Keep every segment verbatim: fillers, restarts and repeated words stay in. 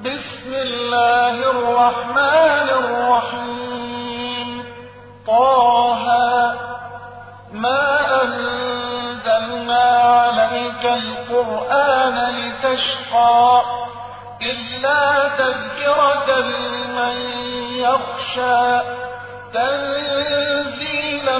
بسم الله الرحمن الرحيم. طه ما أنزلنا عليك القرآن لتشقى إلا تذكرة لمن يخشى تنزيلا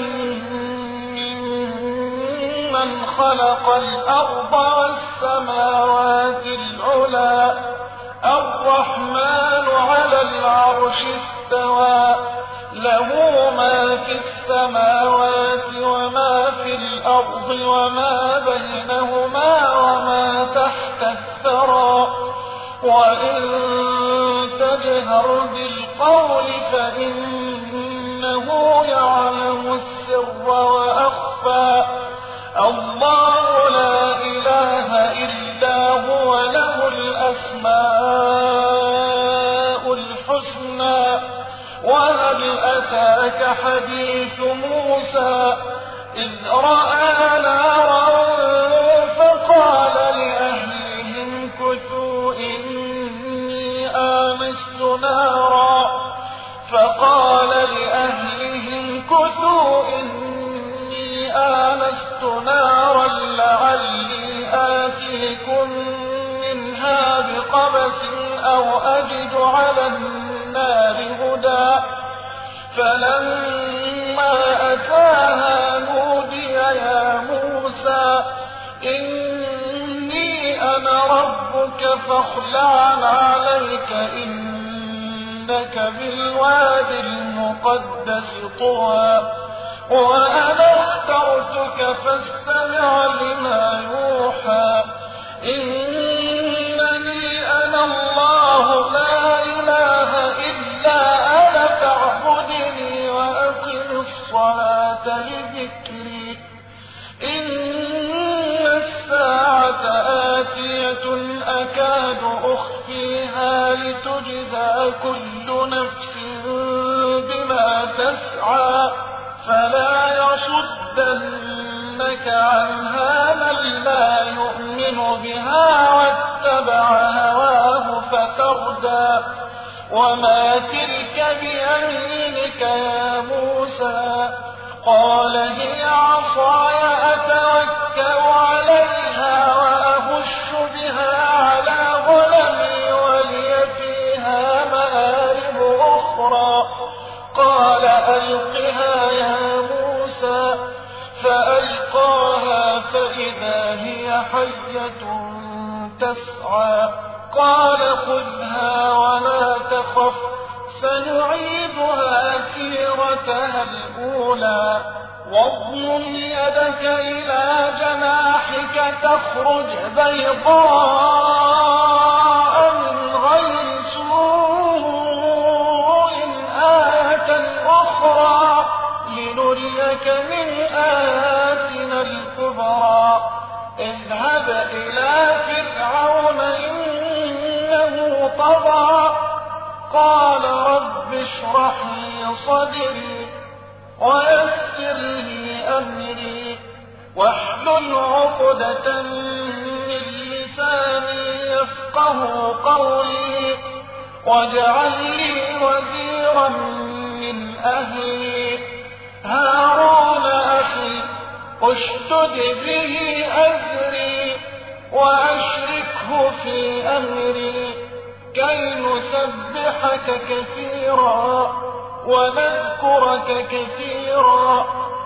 ممن خلق الأرض والسماوات العلى الرحمن على العرش استوى له ما في السماوات وما في الأرض وما بينهما وما تحت الثرى وإن تجهر بالقول فإنه يعلم السر وأخفى الله لا إله إلا هو له الأسماء الحسنى. وهل أتاك حديث موسى إذ رأى نارا فقال لأهلهم كثوا إني آنست نارا فقال لأهلهم كثوا إني آنست نارا لعلي آتيكم منها بقبس أو أجد على النار هدى فلما أتاها نودي يا موسى إني أنا ربك فاخلع عليك إنك بالوادي المقدس طوى وأنا اخترتك فاستمع لما يوحى إنني أنا الله لا إله إلا أنا فاعبدني وأقم الصلاة لذكري إن الساعة آتية أكاد أخفيها لتجزى كل نفس بما تسعى فلا يصدنك عنها من لا يؤمن بها واتبع هواه فتردى. وما تلك بيمينك يا موسى قال هي عصاي أتوكل عليها وأهش بها على غنمي ولي فيها مآرب أخرى قال ألقها يا موسى فألقاها فإذا هي حية تسعى قال خذها ولا تخف سنعيدها سيرتها الأولى واضمم يدك إلى جناحك تخرج بيضاء من غير سوء آية أخرى لنريك من آياتنا الكبرى اذهب إلى فرعون إنه طغى قال رب اشرح لي صدري ويسر لي أمري واحلل عقدة من لساني يفقه قولي واجعل لي وزيرا من أهلي هارون أخي اشدد به أزري وأشركه في أمري كي نسبحك كثيرا ونذكرك كثيرا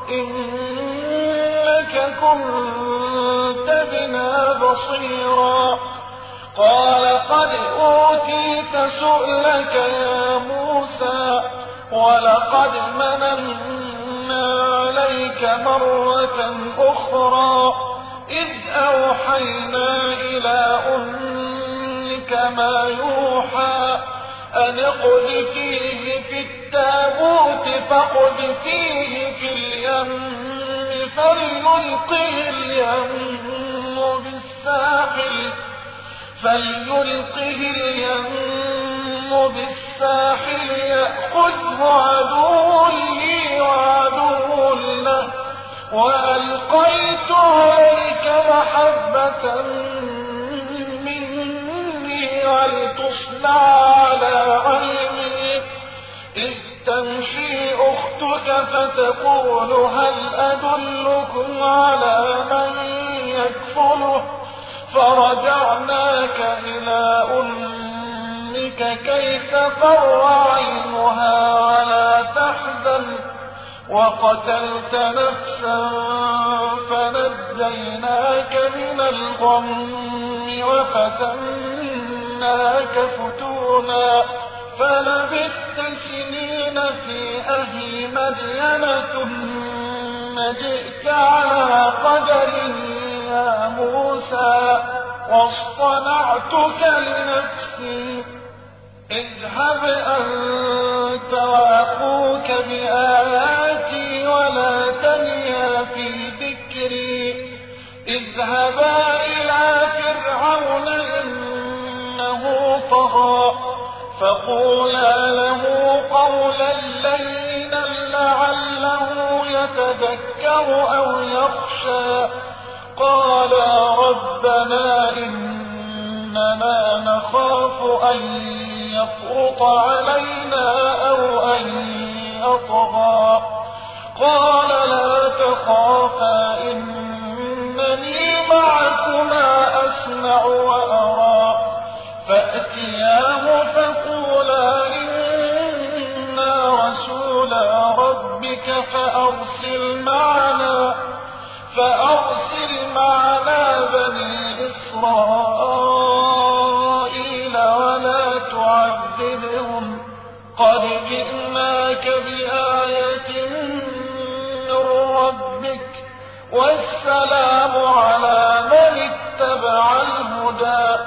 إنك كنت بنا بصيرا قال قد أوتيت سؤلك يا موسى ولقد مننا عليك مرة أخرى إذ أوحينا إلى أمك ما يوحى أن اقذفيه في التابوت فاقذفيه في اليم فليلقه اليم بالساحل فليلقه اليم بالساحل يأخذه عدو لي وعدو له وألقيت عليك محبة مني ولتصنع على عيني إذ تمشي أختك فتقول هل أدلكم على من يكفله فرجعناك إلى أمك كي تقر عينها ولا تحزن وقتلت نفسا فنجيناك من الغم وفتناك فتونا فلبثت سنين في أهل مدين ثم جئت على قدر يا موسى واصطنعتك لنفسي اذهب أنت وأخوك بآياتي ولا تنيا في ذكري اذهبا إلى فرعون إنه طغى فقولا له قولا لينا لعله يتذكر أو يخشى قالا ربنا إننا نخاف أن يفرط علينا أو أن يطغى قال لا تخافا إنني معكما أسمع وأرى فأتياه فقولا إنا رسولا ربك فأرسل معنا فأرسل معنا بني إسرائيل ولا تعذبهم قد جئناك بآية من ربك والسلام على من اتبع الهدى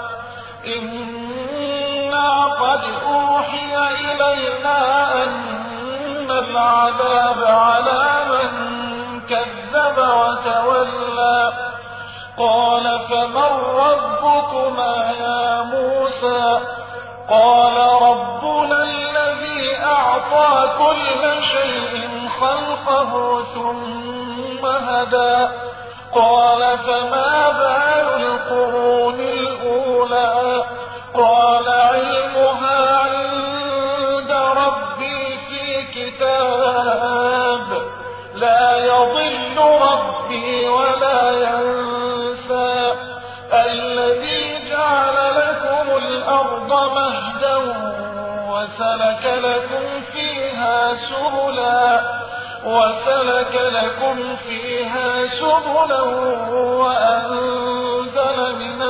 إنا قد أوحي إلينا أن العذاب على من كذب وتولى قال فمن ربكما يا موسى قال ربنا الذي أعطى كل شيء خلقه ثم هدى قال فما بال القرون الأولى قال علمها عند ربي في كتاب لا يضل ربي ولا ينسى الذي جعل لكم الأرض مهدا وسلك لكم فيها سبلا وسلك لكم فيها سبلا وأنزل من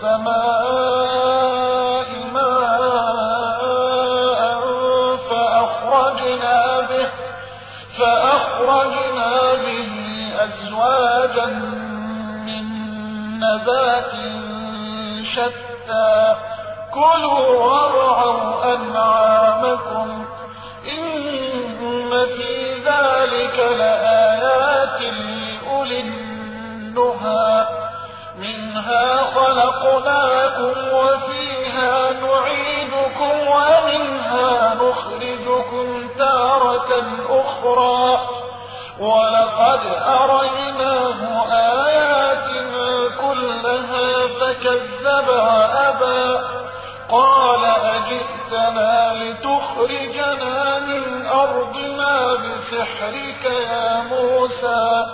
السماء ماء فأخرجنا به فأخرجنا به أزواجا من نبات شتى كلوا وارعوا أنعامكم إن في ذلك لآيات لأولي النهى منها خلقناكم وفيها نعيدكم ومنها نخرجكم تارة أخرى ولقد أريناه آياتنا كلها فكذب وأبى قال أجئتنا لتخرجنا من أرضنا بسحرك يا موسى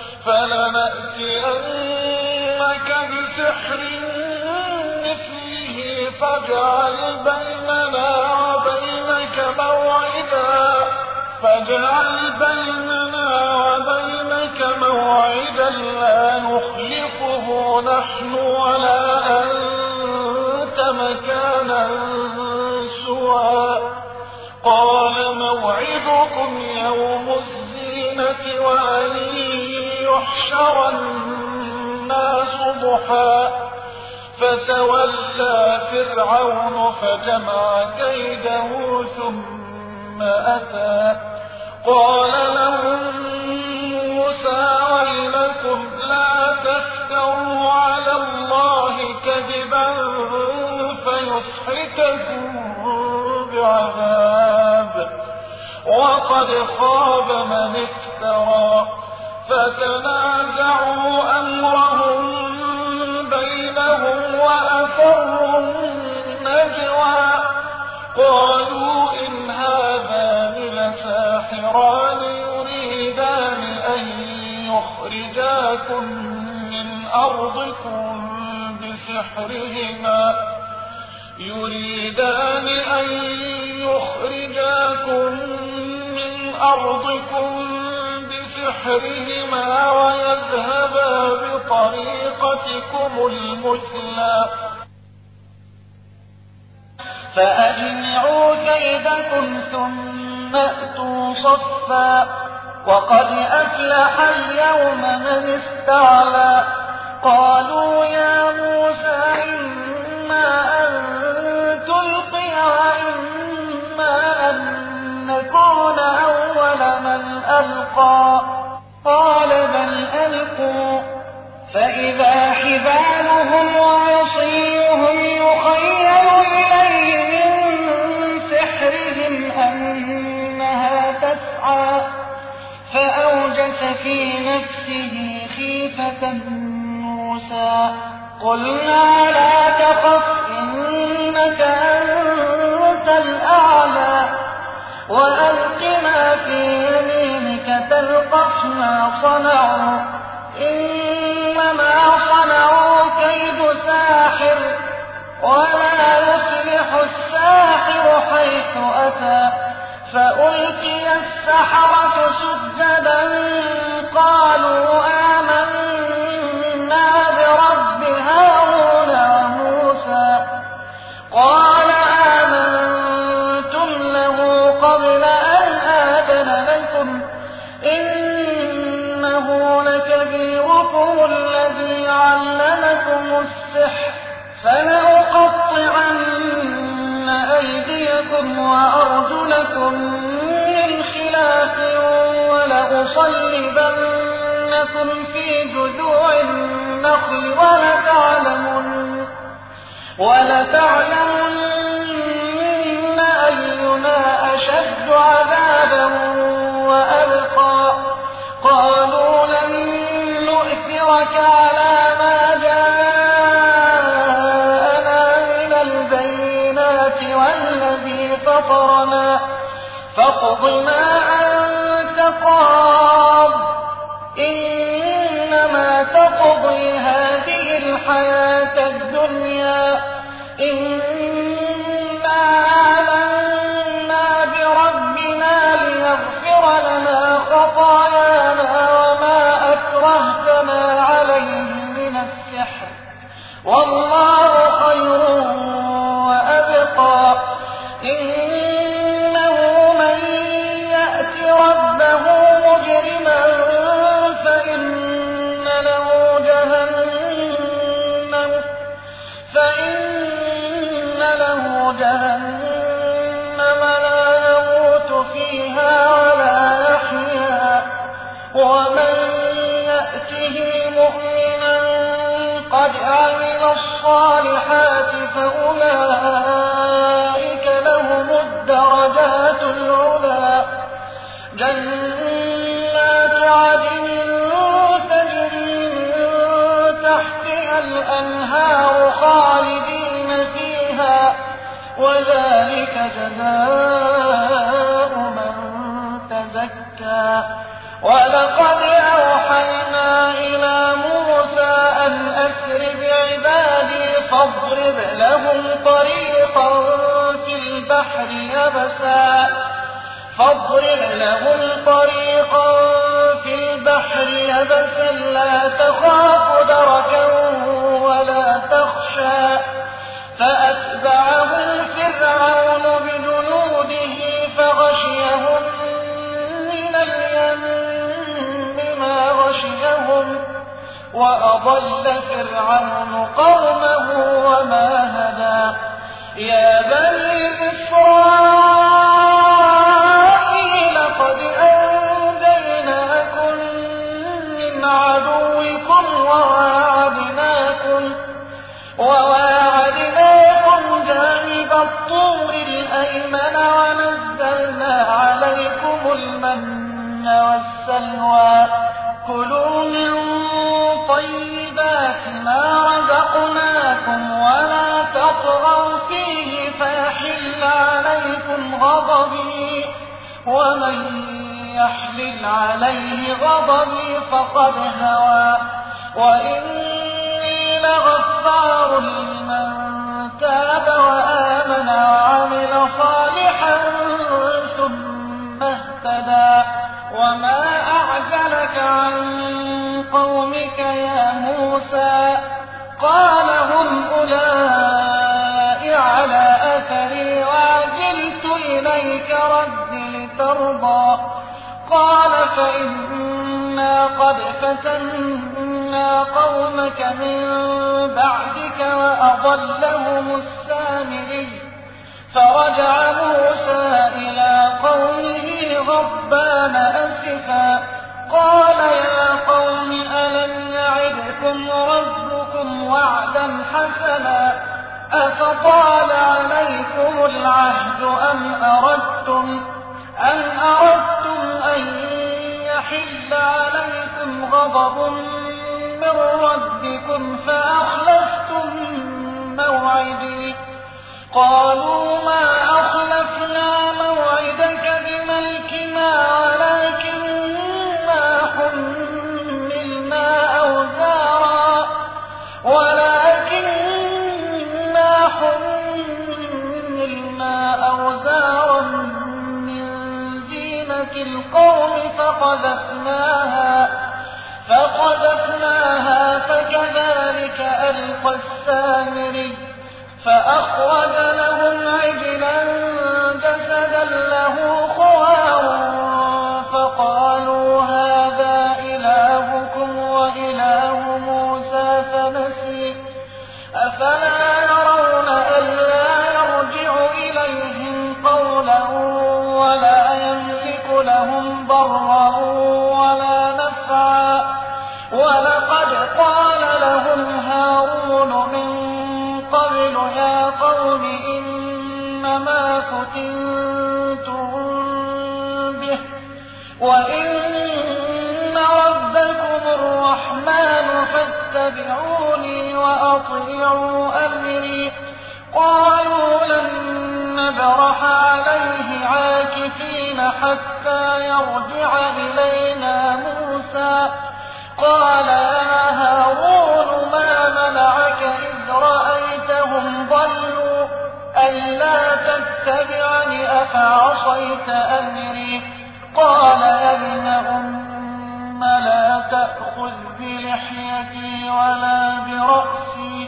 فلنأتينك بسحر مثله فاجعل بيننا وبينك موعدا فاجعل بيننا وبينك موعدا لا نخلفه نحن ولا أنت مكانا سوى قال موعدكم يوم الزينة وأن يحشر الناس ضحى فتولى فرعون فجمع كيده ثم أتى قال لهم موسى ويلكم لا تفتروا على الله كذبا فيسحتكم بعذاب وقد خاب من افترى فتنازعوا أمرهم بينهم وأسروا النجوى نجوى قالوا إن هذان لساحران يريدان أن يخرجاكم من أرضكم بسحرهما يريدان أن يخرجاكم من أرضكم بسحرهما ويذهبا بطريقتكم المثلى فأجمعوا كيدكم ثم أتوا صفا وقد أفلح اليوم من استعلى قالوا يا موسى إما أن تلقي وإما أن نكون أول من ألقى قال بل ألقوا فإذا حبالهم وعصيهم يخيل إليه من سحرهم أنها تسعى فأوجس في نفسه خيفة موسى قلنا لا تخف إنك أنت الأعلى وألق ما في يمينك تلقف ما صنعوا إنما صنعوا كيد ساحر ولا يفلح الساحر حيث أتى فألقي السحرة سجدا قالوا آمنا برب هارون وموسى قال آمنتم له قبل أن آذن لكم إنه لكبيركم الذي علمكم السحر فلأقطعن أيديكم وأرجلكم من خلاف ولأصلبنكم في جذوع النخل ولتعلمن, ولتعلمن أينا أشد عذابا وأبقى قالوا لن نؤثرك على ما جاءنا من البينات والذي فطرنا فاقض ما أنت قاض إنما تقضي هذه الحياة الدنيا إنا آمنا بربنا ليغفر لنا خطايانا وما أكرهتنا عليه من السحر والله خير وأبقى إنه من يأت ربه مجرما فإن له جهنم فإن له جهنم لا يموت فيها ولا يحيا ومن يأته مؤمنا قد عمل الصالحات فأولئك لهم الدرجات العلى جنات عدن تجري من تحتها الأنهار خالدين فيها وذلك جزاء من تزكى ولقد أوحينا إلى موسى أن أسر بعبادي فاضرب لهم طريقا في البحر يبسا فاضرب لهم طريقا في البحر يبسا لا تخاف دركا ولا تخشى فأتبعهم فرعون بجنوده فغشيهم من اليم ما غشيهم وأضل فرعون قومه وما هدى يا بني إسرائيل قد أنجيناكم من عدوكم وواعدناكم وواعدناكم جانب الطور الأيمن ونزلنا عليكم المن والسلوى كلوا من طيبات ما رزقناكم ولا تطغوا فيه فيحل عليكم غضبي ومن يحلل عليه غضبي فقد هوى وإني لغفار لمن تاب وآمن وعمل صالحا ثم اهتدى وما أعجلك عن قومك يا موسى قال هم أولئك على أثري وعجلت إليك رب لترضى قال فإنا قد فتنا قومك من بعدك وأضلهم السامري فرجع موسى إلى قومه غضبان أسفا قال يا قوم ألم يعدكم ربكم وعدا حسنا أفطال عليكم العهد أم أردتم أن أردتم أن يحل عليكم غضب من ربكم فأخلفتم موعدي قالوا ما أخلفنا موعدك بملكنا ولكننا حملنا أوزارا ولكننا حملنا أوزارا القوم فقذفناها فقذفناها فكذلك ألقى السامري فأخرج لهم عجلا جسدا له خوار فقالوا هذا إلهكم وإله موسى فنسي أفلا يرون ألا يرجع إليهم قولا ولا يملك لهم ضرا ولا نفعا ولقد قال لهم هارون من قبل يا قوم إنما فتنتم به وإن ربكم الرحمن فاتبعوني وأطيعوا أمري قالوا لن نبرح عليه عاكفين حتى يرجع إلينا موسى قال يا هارون ما منعك إذ رأيتهم ضلوا ألا تتبعني أفعصيت أمري قال يا ابن أم لا تأخذ بلحيتي ولا برأسي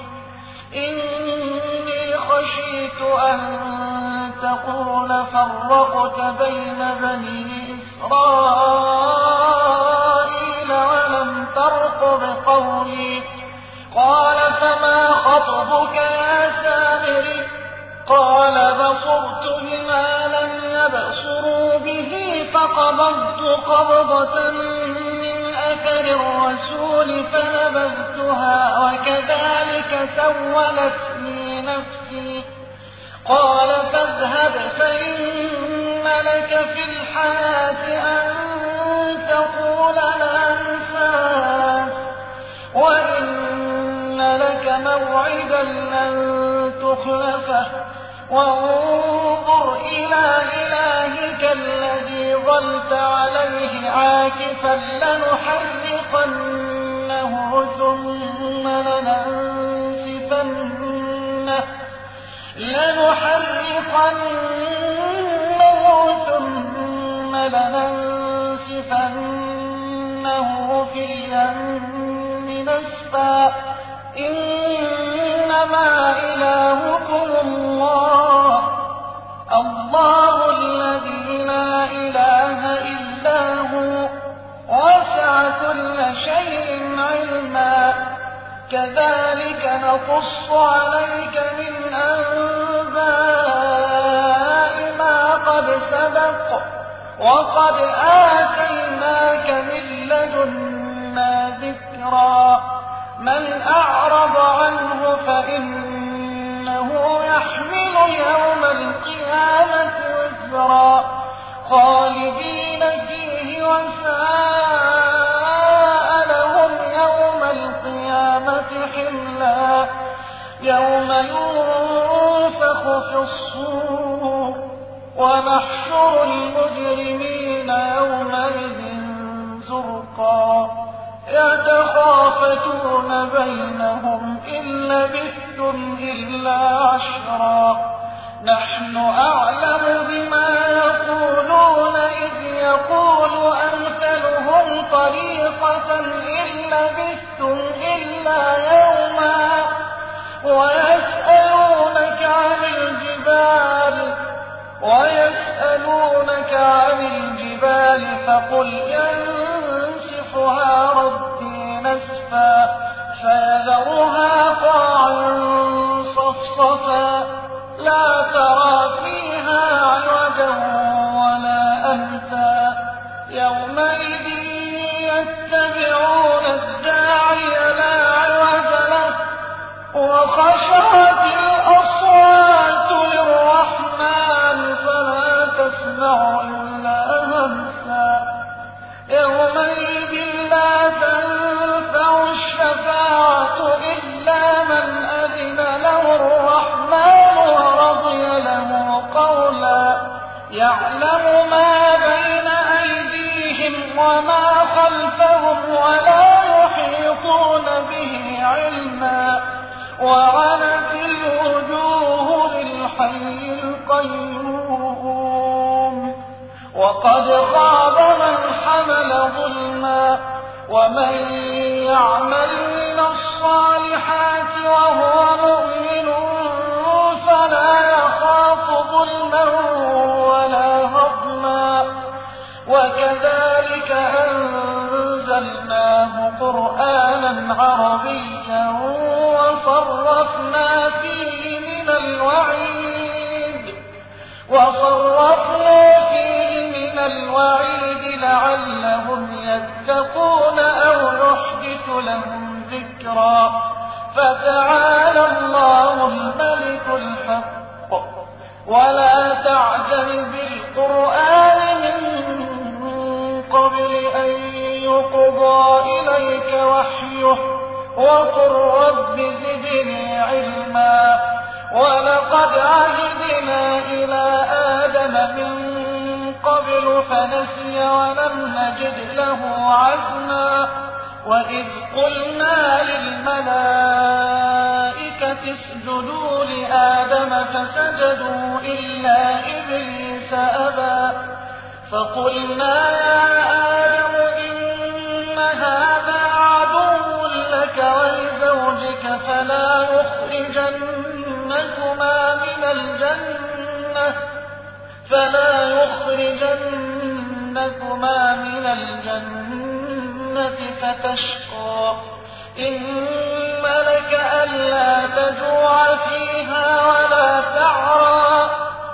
إني خشيت أن تقول فرقت بين بني إسرائيل ولم ترقب قولي قال فما خطبك يا سامري قال بصرت بما لم يبصروا به فقبضت قبضة من أثر الرسول فنبذتها وكذلك سولت لي نفسي قال فاذهب فإن لك في الحياة أن تقول لا مساس وإن لك موعدا لن تخلفه وانظر إلى إلهك الذي ظلت عليه عاكفا لنحرقنه ثم لننسفنه لنحرقنه ثم لننسفنه في اليم نسفا إنما إلهكم الله الله الذي لا إله إلا هو وسع كل شيء علما كذلك نقص عليك من أنباء ما قد سبق وقد آتيناك من لدنا ذكرا من أعرض عنه فإنه يحمل يوم القيامة وزرا خالدين فيه وساء لهم يوم القيامة الصور ونحشر المجرمين يومئذ زرقا يتخافتون بينهم إن لبثتم إلا عشرا نحن أعلم بما يقولون إذ يقول أمثلهم طريقة إن لبثتم إلا يوما ويسألونك عن الجبال ويسألونك عن الجبال فقل ينسفها ربي نسفا فيذرها قاعا صفصفا لا ترى فيها عوجا ولا أمتا يومئذ يتبعون الداعي لا عوج له وخشعت الأصوات للرحمن فلا تسمع إلا همسا يومئذ لا تنفع الشفاعة إلا من أذن له الرحمن ورضي له قولا يعلم ما بين أيديهم وما خلفهم ولا يحيطون به علما وعنت الوجوه للحي القيوم وقد خاب من حمل ظلما ومن يعمل من الصالحات وهو مؤمن فلا يخاف ظلما ولا هضما وكذلك أنزلناه قرآنا عربيا وصرفنا فيه من الوعيد وصرفنا فيه من الوعيد لعلهم يتقون أو يحدث لهم ذكرا فتعالى الله الملك الحق ولا تعجل بالقرآن من قبل أن يقضى إليك وحيه وقل رب زدني علما ولقد عهدنا إلى آدم من قبل فنسي ولم نجد له عزما وإذ قلنا للملائكة اسجدوا لآدم فسجدوا إلا إبليس أبى فقلنا يا آدم إن هذا عدو لك ولزوجك فلا يخرجنكما من الجنة فلا يخرجنكما من الجنة فتشقى إن لك ألا تجوع فيها ولا تعرى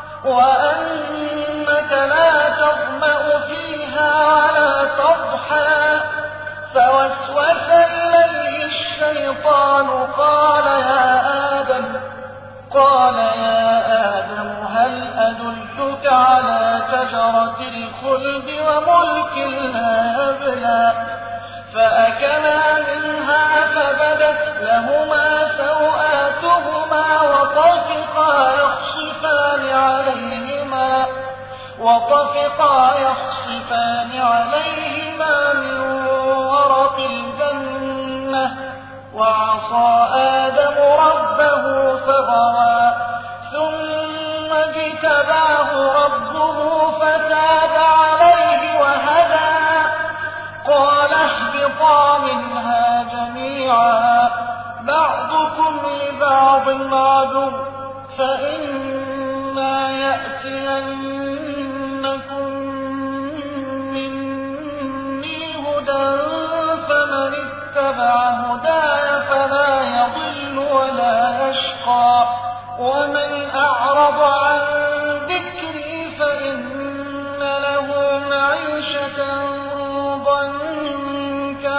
وأنك لا تظمأ فيها ولا تضحى فوسوس إليه الشيطان قال يا آدم قال يا آدم هل أدلك على شجرة الخلد وملك لا يبلى فأكلا منها فبدت لهما سوآتهما وطفقا يخصفان عليهما وطفقا يخصفان عليهما من ورق الجنة وعصى آدم ربه فغوى ثم اجتباه ربه فتاب عليه وهدى قال اهبطا منها جميعا بعضكم لبعض عدو فإما يأتينكم مني هدى فمن اتبع هداي فلا يضل ولا يشقى ومن أعرض عن ذكري فإن له معيشة ضنكا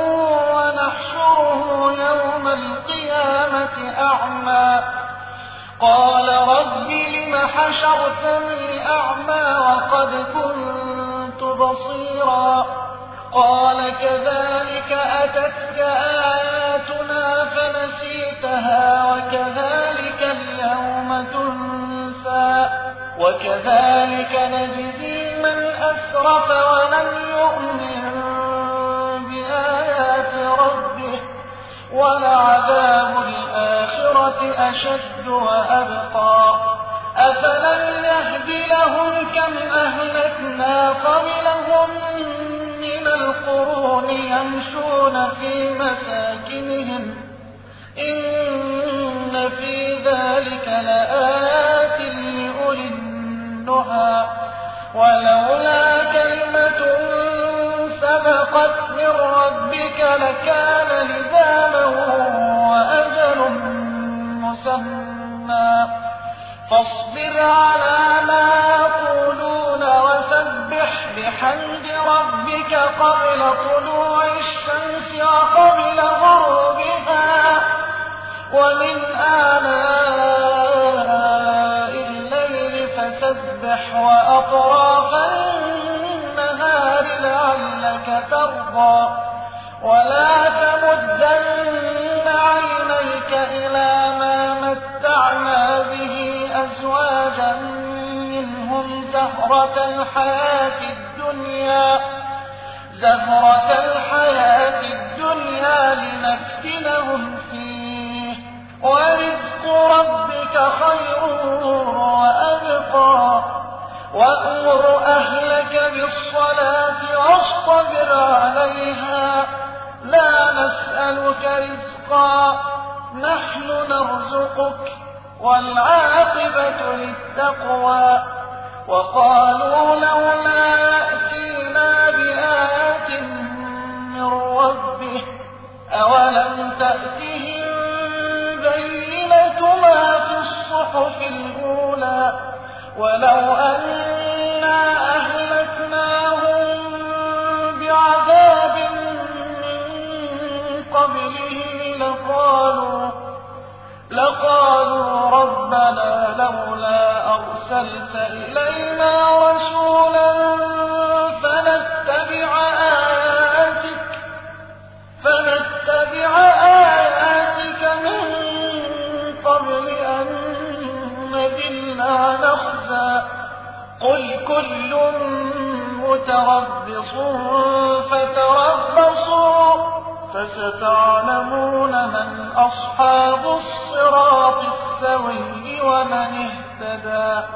ونحشره يوم القيامة أعمى قال رب لم حشرتني أعمى وقد كنت بصيرا قال كذلك أتتك آياتنا فنسيتها وكذلك اليوم تنسى وكذلك نجزي من أسرف ولم يؤمن بآيات ربه ولعذاب الآخرة أشد وأبقى أفلم يهد لهم كم أهلكنا قبلهم من القرون يمشون في مساكنهم إن في ذلك لآيات لأولي النهى ولولا كلمة سبقت من ربك لكان لزاما وأجل مسمى فاصبر على ما يقولون وسبح بحمد ربك قبل طلوع الشمس وقبل غروبها ومن آلاء الليل فسبح وأطراف النهار لعلك ترضى ولا تمدن عينيك إلى ما متعنا به أزواجا منهم زهرة الحياة الدنيا زهرة الحياة الدنيا لنفتنهم فيه ورزق ربك خير وأبقى وأمر أهلك بالصلاة واصطبر عليها لا نسألك رزقا نحن نرزقك والعاقبة للتقوى وقالوا لولا يأتينا بآيات من ربه أولم تأتهم بينة ما في الصحف الأولى ولو أنا أهلكناهم بعذاب من قبله لقالوا لقالوا ربنا لولا أرسلت إلينا رسولا فنتبع آياتك فنتبع آياتك من قبل أن نذل ونخزى قل كل متربص فتربصوا فستعلمون من أصحاب الصراط السوي ومن اهتدى